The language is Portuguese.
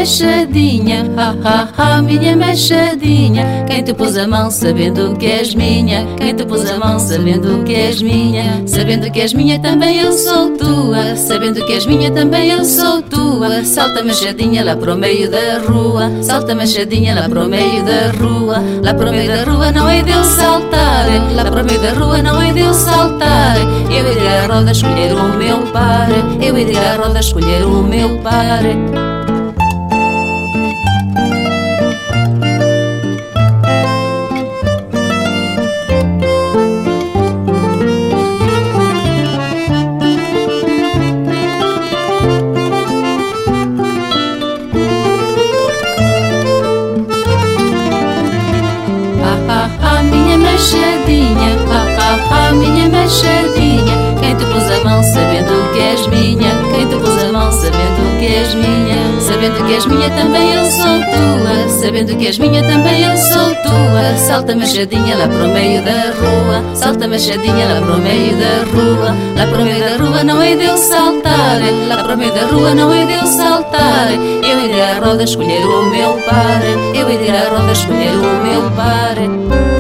machadinha, ha ha ha, minha machadinha. Quem te pôs a mão sabendo que és minha? Quem te pôs a mão sabendo que és minha? Sabendo que és minha também eu sou tua. Sabendo que és minha também eu sou tua. Salta machadinha lá para o meio da rua. Salta machadinha lá para o meio da rua. Lá para o meio da rua não é de eu saltar. Lá para o meio da rua não é de eu saltar. Eu irei à roda escolher o meu par. Eu irei à roda escolher o meu par. Minha machadinha, minha machadinha. Quem te pôs a mão sabendo que és minha? Quem te pôs a mão sabendo que és minha? Sabendo que és minha também eu sou tua. Sabendo que és minha também eu sou tua. Salta machadinha lá para o meio da rua. Salta machadinha lá para o meio da rua. Lá para o meio da rua não é de eu saltar. Lá para o meio da rua não é de eu saltar. Eu irei à roda escolher o meu par. Eu irei à roda escolher o meu par.